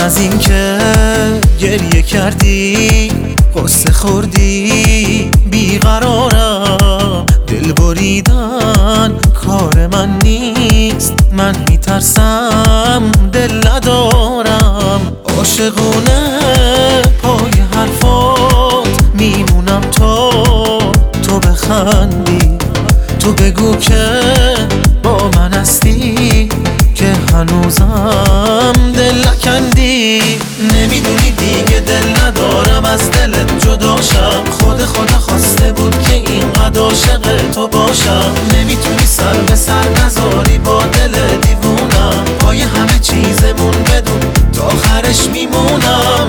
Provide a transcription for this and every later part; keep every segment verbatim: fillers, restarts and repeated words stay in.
از این که گریه کردی قصه خوردی بیقرارم، دل بریدن کار من نیست، من میترسم دل ندارم. عاشقونه پای حرفات میمونم تا تو بخندی، تو بگو که با من هستی که هنوزم دل نکندی. نمیدونی دیگه دل ندارم از دلت جداشم، خود خدا خواسته بود که اینقدر عاشق تو باشم. نمیتونی سر به سر نذاری با دل دیوونم، پای همه چیزمون بدون تا آخرش میمونم.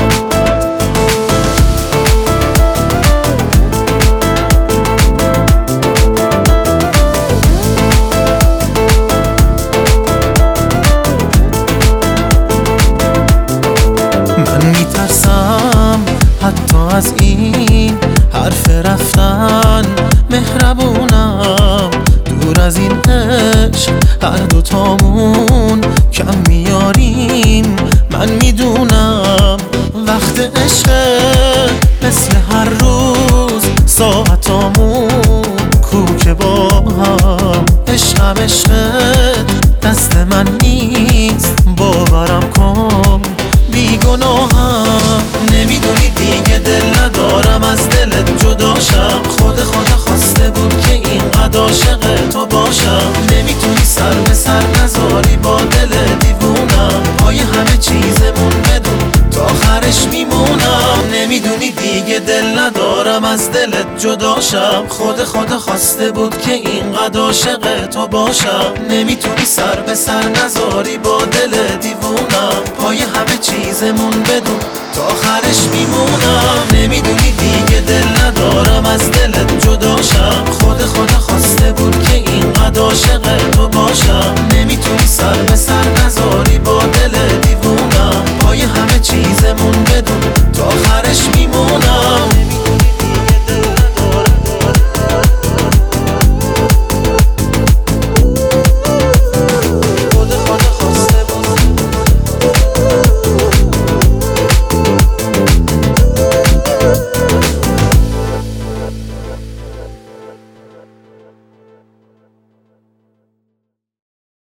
میترسم حتی از این حرف رفتن مهربونم، دور از این عشق هر دوتامون کم میاریم. من میدونم وقت عشق مثل هر روز ساعتامون کوکه با هم. عشقم عشقت دست من نیست، باورم کن بیگناهم. نمیدونی دیگه دل ندارم از دلت جداشم، خود خدا خواسته بود که اینقدر عاشق تو باشم. نمیتونی سر به سر نذاری با دل دیوونم، پای همه چیزمون بدون تا آخرش میمونم. نمیدونی دیگه دل ندارم از دلت جداشم، خود خدا خواسته بود که اینقدر عاشق تو باشم. نمیتونی سر به سر نذاری با دل دیوونم، پای همه چیزمون بدون تا آخرش میمونم. نمیدونی دیگه دل ندارم از دلت